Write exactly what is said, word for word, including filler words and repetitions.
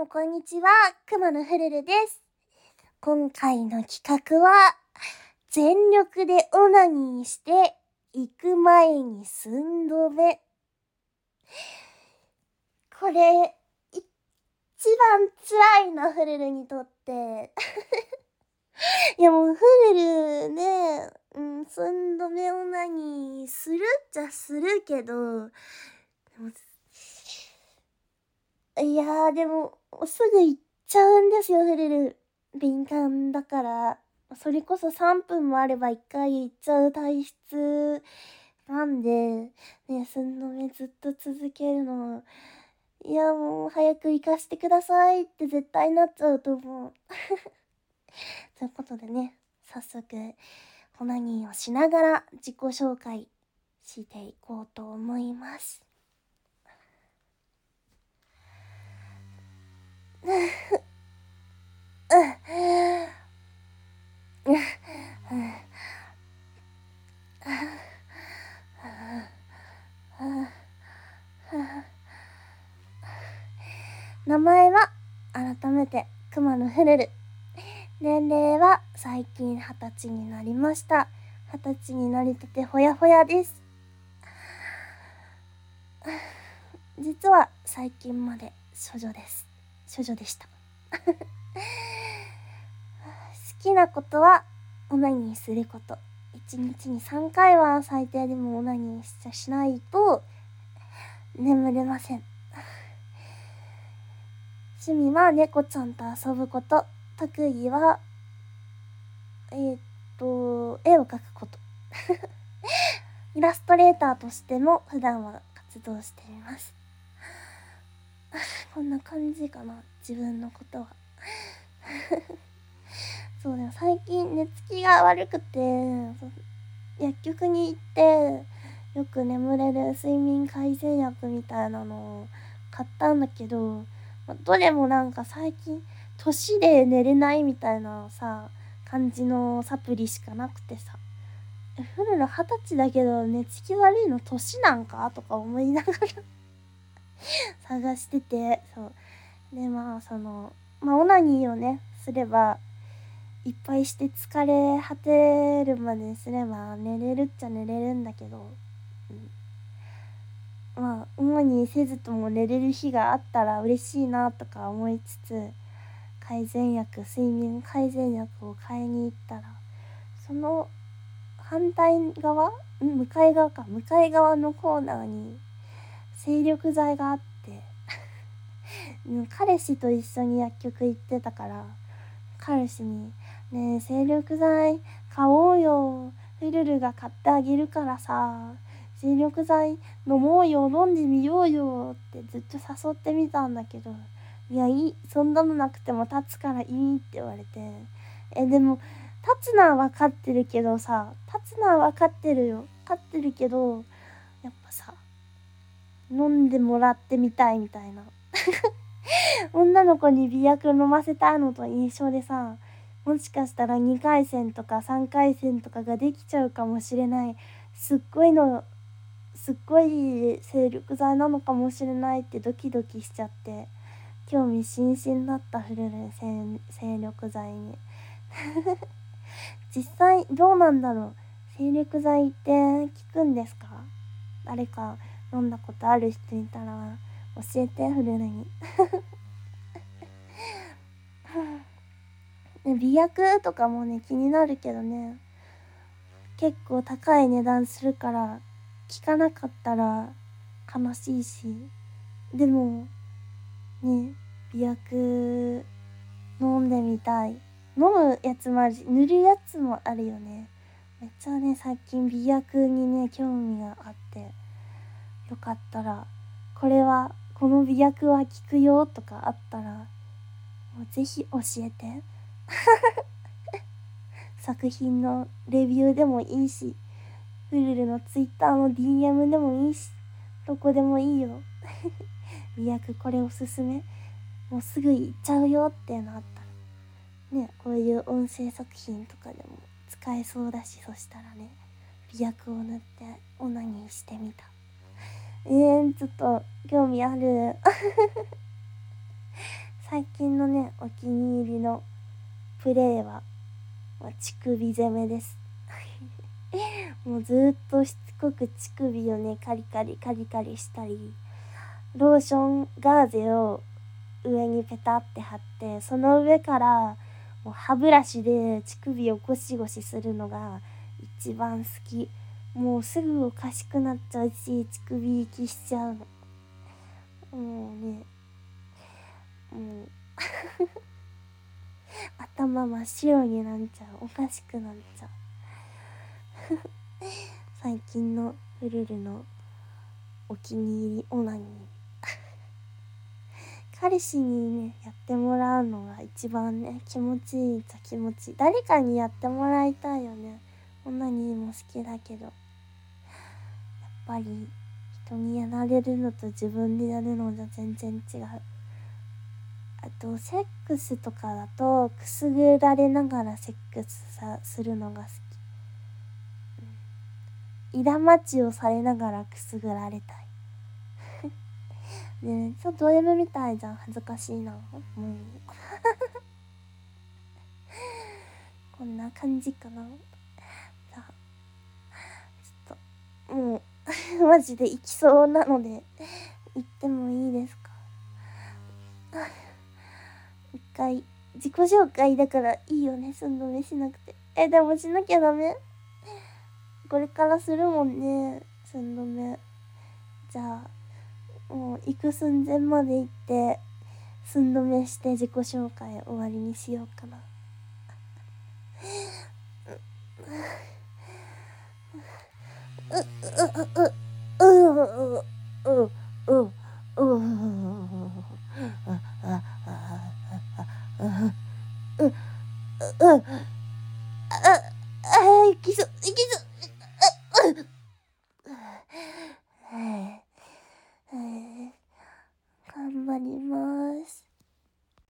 もこんにちは、くまのフルルです。今回の企画は、全力でオナニーして行く前に寸止め。これ、一番辛いな、フルルにとって。いやもうフルルね、うん、寸止めオナニーするっちゃするけど、でもいやーでも、すぐ行っちゃうんですよ、フルル。敏感だから。それこそさんぷんもあればいっかい行っちゃう体質なんで、ね、寸止めずっと続けるの、いやもう早く行かしてくださいって絶対なっちゃうと思う。ということでね、早速、オナニーをしながら自己紹介していこうと思います。名前は改めてくまのフルル。年齢は最近二十歳になりました。二十歳になりたてほやほやです。実は最近まで処女です。処女でした。好きなことはオナニーすること。一日にさんかいは最低でもオナニーしちゃしないと眠れません。趣味は猫ちゃんと遊ぶこと。特技はえー、っと絵を描くこと。イラストレーターとしても普段は活動しています。こんな感じかな、自分のことは。そうだよ、最近寝つきが悪くて、薬局に行ってよく眠れる睡眠改善薬みたいなのを買ったんだけど、どれもなんか最近年で寝れないみたいなさ感じのサプリしかなくてさ、フルの二十歳だけど寝つき悪いの年なんかとか思いながら探してて、そうで、まあそのまあオナニーをねすればいっぱいして疲れ果てるまですれば寝れるっちゃ寝れるんだけど、うん、まあオナニーせずとも寝れる日があったら嬉しいなとか思いつつ、改善薬睡眠改善薬を買いに行ったら、その反対側ん向かい側か向かい側のコーナーに精力剤があって彼氏と一緒に薬局行ってたから、彼氏にねえ精力剤買おうよ、フルルが買ってあげるからさ、精力剤飲もうよ、飲んでみようよってずっと誘ってみたんだけど、いやいい、そんなのなくても立つからいいって言われて、えでも立つのは分かってるけどさ、立つのは分かってるよ分かってるけど、やっぱさ飲んでもらってみたいみたいな女の子に美薬飲ませたのと印象でさ、もしかしたらにかい戦とかさんかい戦とかができちゃうかもしれない、すっごいのすっごい精力剤なのかもしれないってドキドキしちゃって、興味津々だったフルル精力剤に実際どうなんだろう、精力剤って効くんですか？誰か飲んだことある人いたら教えて、フルルにね、美薬とかもね気になるけどね、結構高い値段するから効かなかったら悲しいし、でもね美薬飲んでみたい。飲むやつもあるし塗るやつもあるよね。めっちゃね最近美薬にね興味があって、よかったらこれはこの美薬は効くよとかあったらもうぜひ教えて作品のレビューでもいいし、フルルのツイッターの ディーエム でもいいし、どこでもいいよ美薬これおすすめ、もうすぐ行っちゃうよっていうのあったらね、こういう音声作品とかでも使えそうだし、そしたらね美薬を塗ってオナニーしてみた。えー、ちょっと興味ある最近のねお気に入りのプレーは、まあ、乳首攻めですもうずーっとしつこく乳首をねカリカリカリカリしたり、ローションガーゼを上にペタって貼って、その上からもう歯ブラシで乳首をゴシゴシするのが一番好き。もうすぐおかしくなっちゃうし、乳首息しちゃうの。もうね、もう頭真っ白になっちゃう。おかしくなっちゃう最近のフルルのお気に入りオナニー彼氏にねやってもらうのが一番ね気持ちいいっちゃ気持ちいい。誰かにやってもらいたいよね。オナニーも好きだけど、やっぱり人にやられるのと自分でやるのじゃ全然違う。あとセックスとかだとくすぐられながらセックスさするのが好き。イラ待ちをされながらくすぐられたいねえ、ちょっとド M みたいじゃん。恥ずかしいな。もうこんな感じかな。じゃあちょっともうマジで行きそうなので行ってもいいですか。一回自己紹介だからいいよね、寸止めしなくて。え、でもしなきゃダメ。これからするもんね、寸止め。じゃあもう行く寸前まで行って寸止めして自己紹介終わりにしようかな。いきそういきそう